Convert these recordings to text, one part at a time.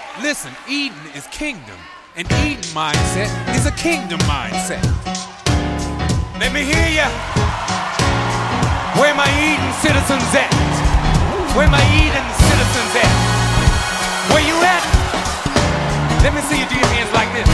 Listen, Eden is kingdom, and Eden mindset is a kingdom mindset. Let me hear ya. Where my Eden citizens at? Where my Eden citizens at? Where you at? Let me see you do your hands like this.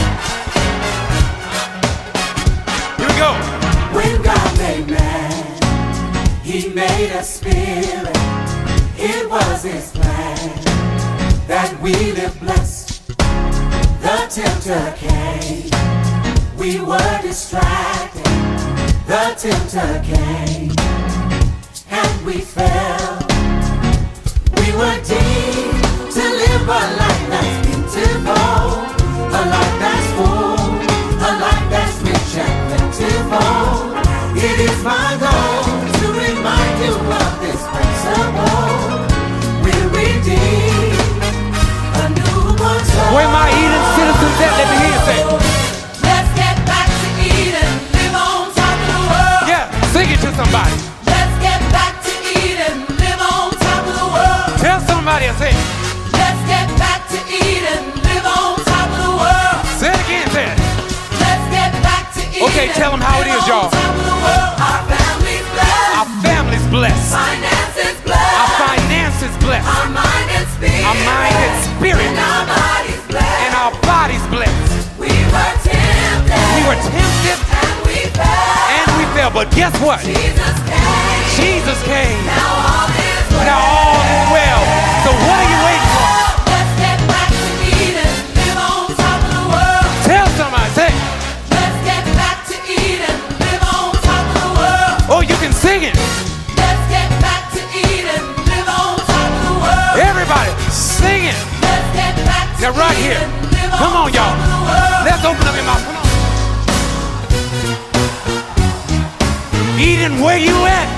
Here we go. When God made man, He made a spirit. It was His plan that we live blessed. The tempter came. We were distracted. The tempter came. And we fell. We were deemed to live a life that's beautiful, a life that's full, a life that's rich and plentiful. It is my goal to remind you of this principle. We're redeemed, a newborn soul. Where my Eden citizens at? Let me hear you say. Let's get back to Eden, live on top of the world. Yeah, sing it to somebody. Let's get back to Eden, live on top of the world. Tell somebody I say. Let's get back to Eden, live on top of the world. Say it again, say it. Let's get back to Eden. Okay, tell them how it is, y'all. Our family's blessed. Our family's blessed. Finances blessed. Our finances blessed. Our mind and spirit. Our mind and spirit. And our bodies blessed. And our bodies blessed. We were tempted. We were tempted And we fell. and we fell, but guess what? Jesus came. Jesus came. Now all is well. Now all is well. So what are you waiting for? Let's get back to Eden, live on top of the world. Tell somebody, say. Let's get back to Eden, live on top of the world. Oh, you can sing it. Let's get back to Eden, live on top of the world. Everybody, sing it. Let's get back to Now right here. Eden, live Come on, top y'all. of the world. Let's open up your mouth. Come on. Eden, where you at?